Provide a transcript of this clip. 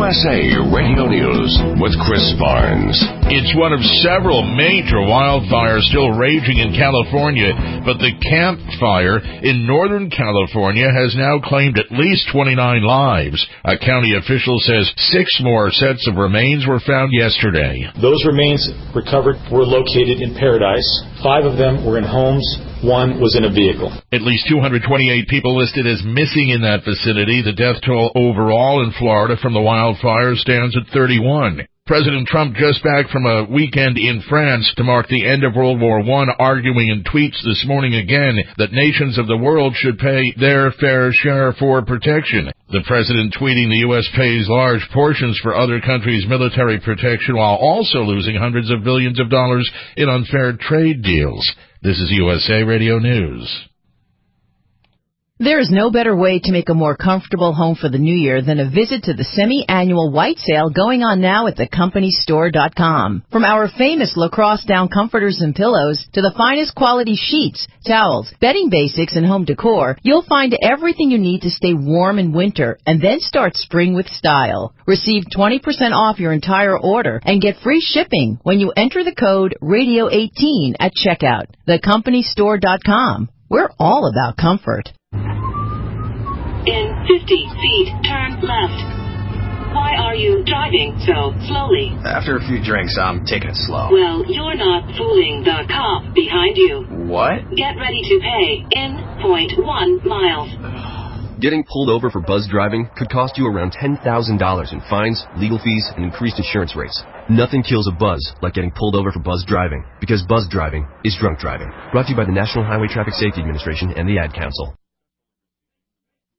USA Radio News with Chris Barnes. It's one of several major wildfires still raging in California, but the Camp Fire in Northern California has now claimed at least 29 lives. A county official says 6 more sets of remains were found yesterday. Those remains recovered were located in Paradise. 5 of them were in homes. 1 was in a vehicle. At least 228 people listed as missing in that vicinity. The death toll overall in Florida from the wildfires stands at 31. President Trump just back from a weekend in France to mark the end of World War I, arguing in tweets this morning again that nations of the world should pay their fair share for protection. The president tweeting the U.S. pays large portions for other countries' military protection while also losing hundreds of billions of dollars in unfair trade deals. This is USA Radio News. There is no better way to make a more comfortable home for the new year than a visit to the semi-annual white sale going on now at thecompanystore.com. From our famous lacrosse down comforters and pillows to the finest quality sheets, towels, bedding basics, and home decor, you'll find everything you need to stay warm in winter and then start spring with style. Receive 20% off your entire order and get free shipping when you enter the code radio18 at checkout. Thecompanystore.com. We're all about comfort. In 50 feet, turn left. Why are you driving so slowly? After a few drinks, I'm taking it slow. Well, you're not fooling the cop behind you. What? Get ready to pay in 0.1 miles. Getting pulled over for buzz driving could cost you around $10,000 in fines, legal fees, and increased insurance rates. Nothing kills a buzz like getting pulled over for buzz driving, because buzz driving is drunk driving. Brought to you by the National Highway Traffic Safety Administration and the Ad Council.